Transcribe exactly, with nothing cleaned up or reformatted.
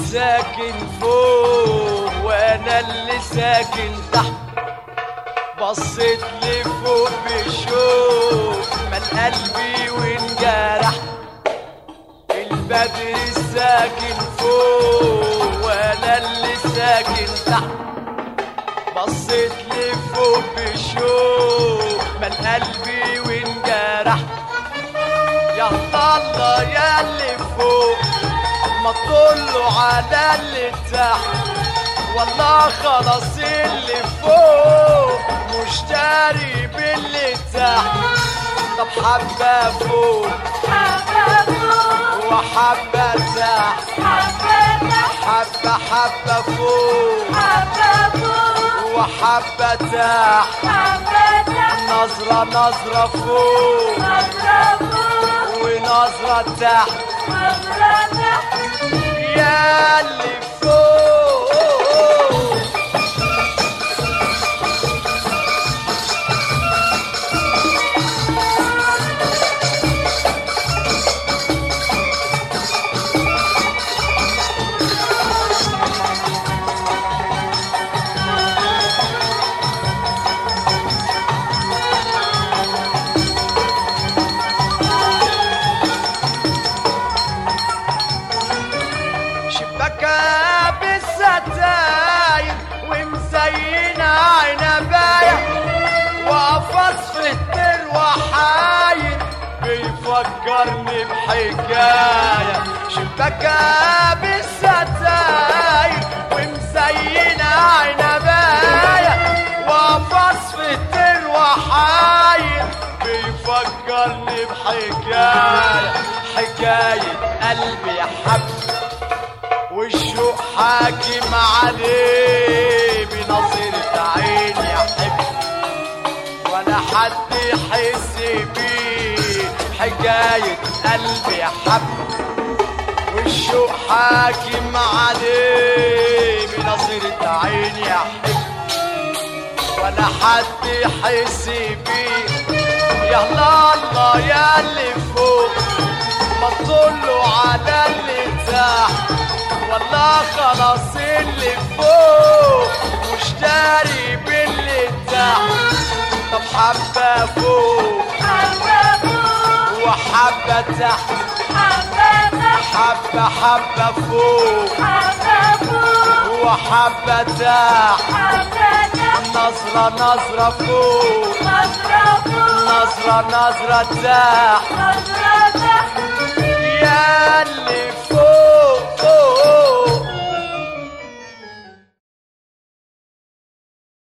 ساكن فوق وانا اللي ساكن تحت، بصيت لفوق بشوق مال قلبي وانجرح. البدر ساكن فوق وانا اللي ساكن تحت، بصيت لفوق بشوق مال قلبي وانجرح. يا الله يا اللي فوق ما تطلوا على اللي تحت، والله خلاص اللي فوق مشتري باللي تحت. طب حبة فوق حبة فوق وحبة تحت، حبة تحت حبة حبة فوق حبة فوق وحبة تحت، حبة تحت نظرة نظرة فوق نظرة فوق ونظرة تحت. نظرة تحت يا اللي فوق شبكة بالستاير ومزينة عنباية، وقفص في التر وحاير بيفكرني بحكاية. شبكة بالستاير ومزينة عنباية، وقفص في التر وحاير بيفكرني بحكاية. حكاية قلبي حب والشوق حاكم عليه، بنظرة عيني احب ولا حد يحس بيه. حكاية قلبي حب والشوق حاكم عليه، بنظرة عيني احب ولا حد يحس بيه. يا الله الله يا اللي فوق ما تطلوا على اللي تحت، والله خلاص اللي فوق مشتري باللي تحت. طب حبة فوق حبة فوق وحبة تحت، حبة تحت حبة حبة فوق حبة فوق وحبة تحت، حبة تحت نظرة نظرة فوق نظرة فوق نظرة نظرة تحت. نظرة